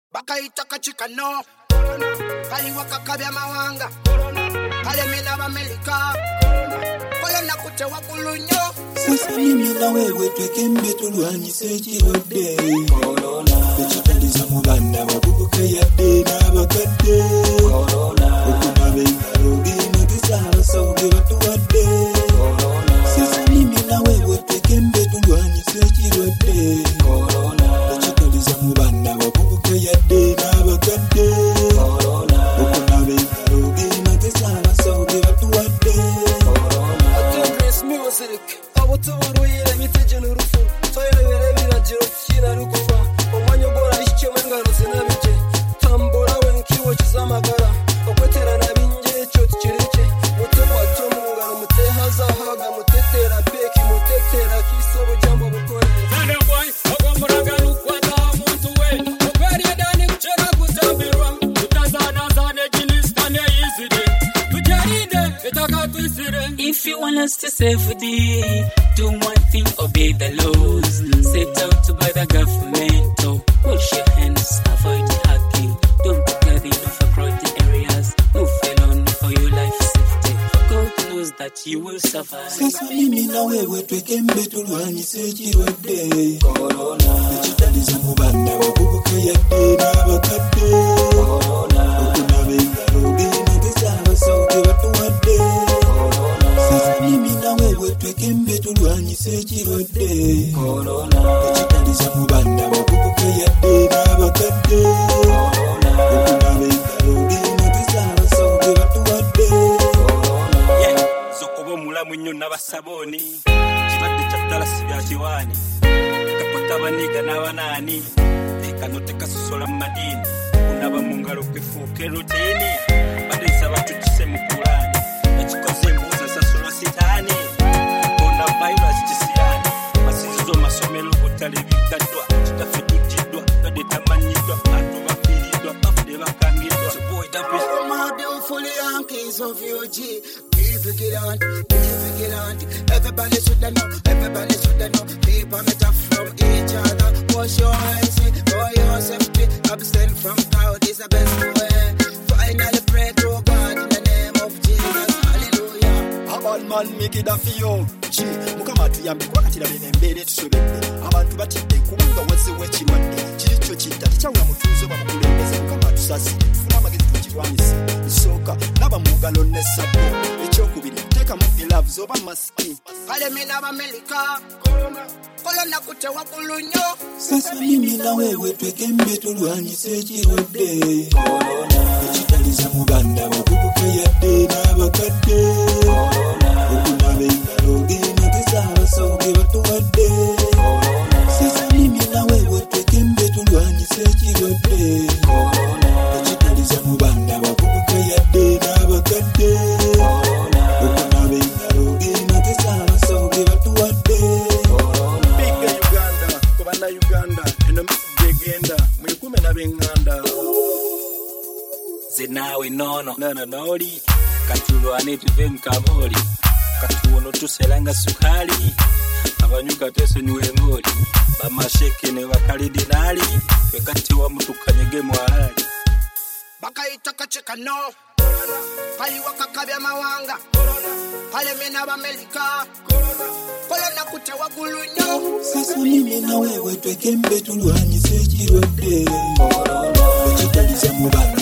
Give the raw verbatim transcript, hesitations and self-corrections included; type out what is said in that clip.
Bakaitaka chikano Kali waka kabya mawanga Kale mina bamelika Kola nakute wakulunyo Sasa mimi na wewe twekembe tulwanyise kirode Corona Echitaliza mubanda wabubuke yadde n'abakadde Corona Okunabe ngarogi nagizaba sauge batuwadde Corona Sasa mimi na wewe twekembe tulwanyise kirode Corona Echitaliza mubanda wabubuke yadde n'abakadde Corona Okunabe ngarogi nagizaba sauge batuwadde Corona Address music Abutuburu mitije n'urufu Toyebere biragiro kina rukufa Omwanyo bora ishike mwengaro zinabije Tambora wenkiwo kizamagara Okwetera nabinje cyo tikirike Mutego atomungaro mutehaza haga mutetera peki mutetera kisobo jambo bukore Nane boy okwamuraga lukwata muntu we Okweri dani kuchera kutambirwa Utazana zane jinistane izide Tujaride etaka tuisire If you want us to save the day, do one thing, obey the laws. Set out to buy the government, oh, wash your hands, avoid hacking. Don't gather in overcrowded areas. No felon for your life safety. For God knows that you will survive. Sasa mimi na wewe twekembe tulwanyise kirode Corona Echitaliza mubanda wabubuke yadde n'abakadde Corona Okunabe ngarogi nagizaba sauge batuwadde Sasa mimi na wewe twekembe tulwanyise kirode Corona Echitaliza mubanda wabubuke yadde n'abakadde Corona Okunabe ngarogi nagizaba sauge batuwadde Yeah, zokobo mulamu nnyo n'abasaboni Kibadde kyaddala si bya kiwaani Kapota abaniga n'abanaani Ekano tekasusola mu madiini Kunaba mu ngalo kwefuuka erutiini Badeesa batukise mu Kulaani Ekikoze embuuza sasulwa sitaani Coronavirus kisiraani Masinzizo masomero butale bigaddwa Kitaffe tujjiddwa Twadde tamanyiddwa Bantu bafiiriddwa Bafude bakangiddwa So boy that bitch Modern fully Yankees of U G Be vigilant, be vigilant Everybody should know, everybody should know People met up from each other Wash your hands for your safety Abstain from crowd is the best way Finally pray to God in the name of Jesus Hallelujah Abal man make it a fiyo Chi mukama tuyambe kwakatira bene mbere tusobedde Abantu batidde kubanga wazze wekirwadde Kiri kyo kitta tekyawula mutuuzo bamukulembeze mukama tusasi tufuna amagezi tukirwanyise Isooka naba mu ngalo ne sabbo Ekyokubiri teeka mu gloves oba masiki Kale mina bamelika Corona Kola nakute wakulunyo Sasa mimi na wewe twekembe tulwanyise kirode Corona Echitaliza mubanda wabubuke yadde n'abakadde Corona Okunabe ngarogi nagizaba sauge batuwadde Corona Sasa mimi na wewe twekembe tulwanyise kirode Corona Echitaliza mubanda wabubuke yadde n'abakadde Corona Okunabe ngarogi nagizaba sauge batuwadde Corona Bigga Uganda kubanda Uganda eno msigenda mwikume na benganda Ze naawe nono nono noli Katulwane tuve mu kabooli Katuwono tuselanga sukali Abanyuka tesonyiwe ngoli Bamasheke ne bakalidinali Twekatiwa mutukanyege mwalali Bakaitaka chikano Kali waka kabya mawanga Kale mina bamelika Kola nakute wakulunyo Sasa mimi na wewe twekembe tulwanyise kirode Corona Echitaliza mubanda